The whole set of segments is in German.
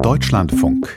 Deutschlandfunk.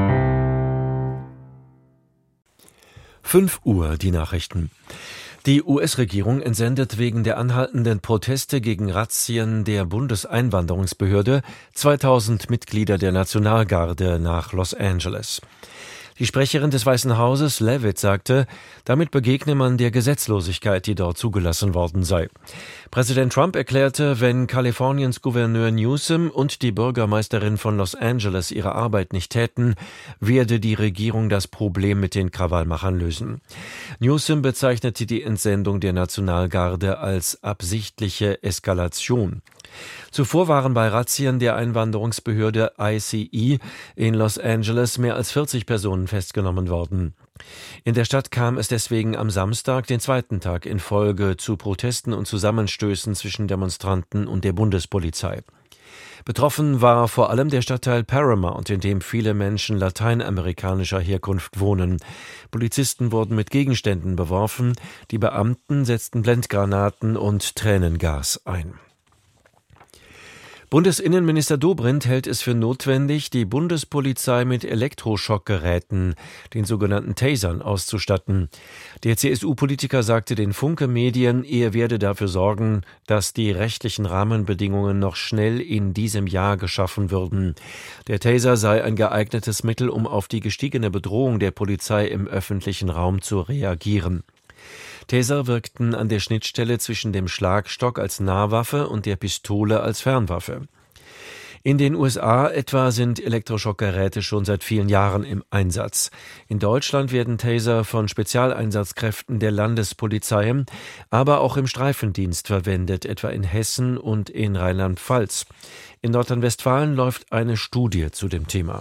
5 Uhr, die Nachrichten. Die US-Regierung entsendet wegen der anhaltenden Proteste gegen Razzien der Bundeseinwanderungsbehörde 2000 Mitglieder der Nationalgarde nach Los Angeles. Die Sprecherin des Weißen Hauses, Leavitt, sagte, damit begegne man der Gesetzlosigkeit, die dort zugelassen worden sei. Präsident Trump erklärte, wenn Kaliforniens Gouverneur Newsom und die Bürgermeisterin von Los Angeles ihre Arbeit nicht täten, werde die Regierung das Problem mit den Krawallmachern lösen. Newsom bezeichnete die Entsendung der Nationalgarde als absichtliche Eskalation. Zuvor waren bei Razzien der Einwanderungsbehörde ICE in Los Angeles mehr als 40 Personen festgenommen worden. In der Stadt kam es deswegen am Samstag, den zweiten Tag in Folge, zu Protesten und Zusammenstößen zwischen Demonstranten und der Bundespolizei. Betroffen war vor allem der Stadtteil Paramount, in dem viele Menschen lateinamerikanischer Herkunft wohnen. Polizisten wurden mit Gegenständen beworfen, die Beamten setzten Blendgranaten und Tränengas ein. Bundesinnenminister Dobrindt hält es für notwendig, die Bundespolizei mit Elektroschockgeräten, den sogenannten Tasern, auszustatten. Der CSU-Politiker sagte den Funke-Medien, er werde dafür sorgen, dass die rechtlichen Rahmenbedingungen noch schnell in diesem Jahr geschaffen würden. Der Taser sei ein geeignetes Mittel, um auf die gestiegene Bedrohung der Polizei im öffentlichen Raum zu reagieren. Taser wirkten an der Schnittstelle zwischen dem Schlagstock als Nahwaffe und der Pistole als Fernwaffe. In den USA etwa sind Elektroschockgeräte schon seit vielen Jahren im Einsatz. In Deutschland werden Taser von Spezialeinsatzkräften der Landespolizei, aber auch im Streifendienst verwendet, etwa in Hessen und in Rheinland-Pfalz. In Nordrhein-Westfalen läuft eine Studie zu dem Thema.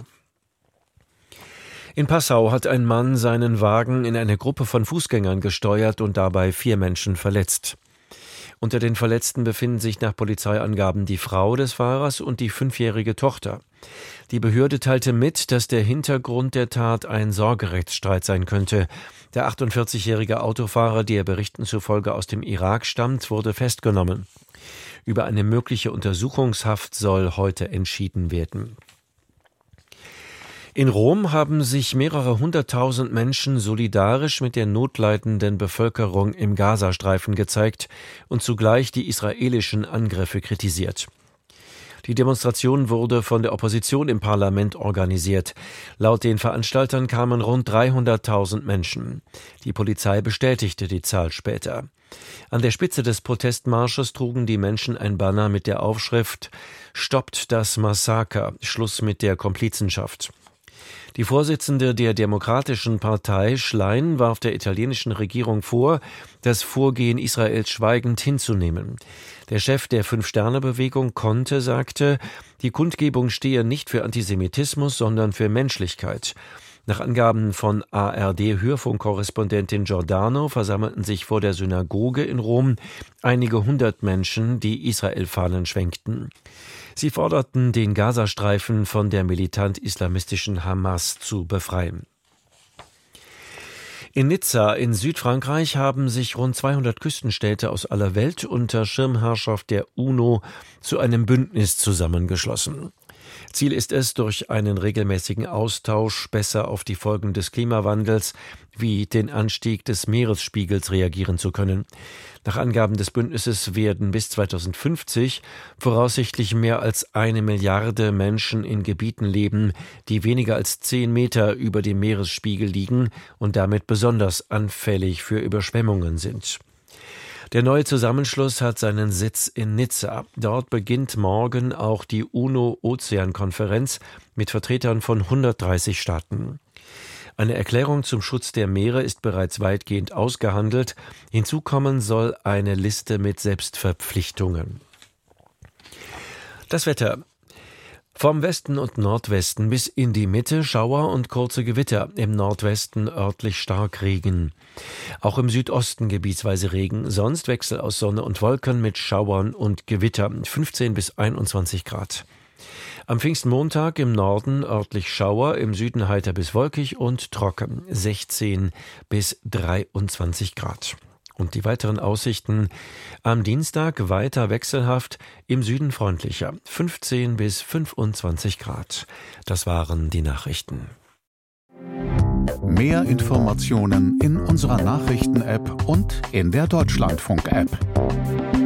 In Passau hat ein Mann seinen Wagen in eine Gruppe von Fußgängern gesteuert und dabei 4 Menschen verletzt. Unter den Verletzten befinden sich nach Polizeiangaben die Frau des Fahrers und die 5-jährige Tochter. Die Behörde teilte mit, dass der Hintergrund der Tat ein Sorgerechtsstreit sein könnte. Der 48-jährige Autofahrer, der Berichten zufolge aus dem Irak stammt, wurde festgenommen. Über eine mögliche Untersuchungshaft soll heute entschieden werden. In Rom haben sich mehrere 100.000 Menschen solidarisch mit der notleidenden Bevölkerung im Gazastreifen gezeigt und zugleich die israelischen Angriffe kritisiert. Die Demonstration wurde von der Opposition im Parlament organisiert. Laut den Veranstaltern kamen rund 300.000 Menschen. Die Polizei bestätigte die Zahl später. An der Spitze des Protestmarsches trugen die Menschen ein Banner mit der Aufschrift »Stoppt das Massaker, Schluss mit der Komplizenschaft«. Die Vorsitzende der Demokratischen Partei, Schlein, warf der italienischen Regierung vor, das Vorgehen Israels schweigend hinzunehmen. Der Chef der Fünf-Sterne-Bewegung, Conte, sagte, die Kundgebung stehe nicht für Antisemitismus, sondern für Menschlichkeit. Nach Angaben von ARD-Hörfunkkorrespondentin Giordano versammelten sich vor der Synagoge in Rom einige 100 Menschen, die Israel-Fahnen schwenkten. Sie forderten, den Gazastreifen von der militant-islamistischen Hamas zu befreien. In Nizza in Südfrankreich haben sich rund 200 Küstenstädte aus aller Welt unter Schirmherrschaft der UNO zu einem Bündnis zusammengeschlossen. Ziel ist es, durch einen regelmäßigen Austausch besser auf die Folgen des Klimawandels wie den Anstieg des Meeresspiegels reagieren zu können. Nach Angaben des Bündnisses werden bis 2050 voraussichtlich mehr als 1 Milliarde Menschen in Gebieten leben, die weniger als 10 Meter über dem Meeresspiegel liegen und damit besonders anfällig für Überschwemmungen sind. Der neue Zusammenschluss hat seinen Sitz in Nizza. Dort beginnt morgen auch die UNO-Ozeankonferenz mit Vertretern von 130 Staaten. Eine Erklärung zum Schutz der Meere ist bereits weitgehend ausgehandelt. Hinzu kommen soll eine Liste mit Selbstverpflichtungen. Das Wetter. Vom Westen und Nordwesten bis in die Mitte Schauer und kurze Gewitter, im Nordwesten örtlich Starkregen. Auch im Südosten gebietsweise Regen, sonst Wechsel aus Sonne und Wolken mit Schauern und Gewitter, 15 bis 21 Grad. Am Pfingstmontag im Norden örtlich Schauer, im Süden heiter bis wolkig und trocken, 16 bis 23 Grad. Und die weiteren Aussichten: am Dienstag weiter wechselhaft, im Süden freundlicher, 15 bis 25 Grad. Das waren die Nachrichten. Mehr Informationen in unserer Nachrichten-App und in der Deutschlandfunk-App.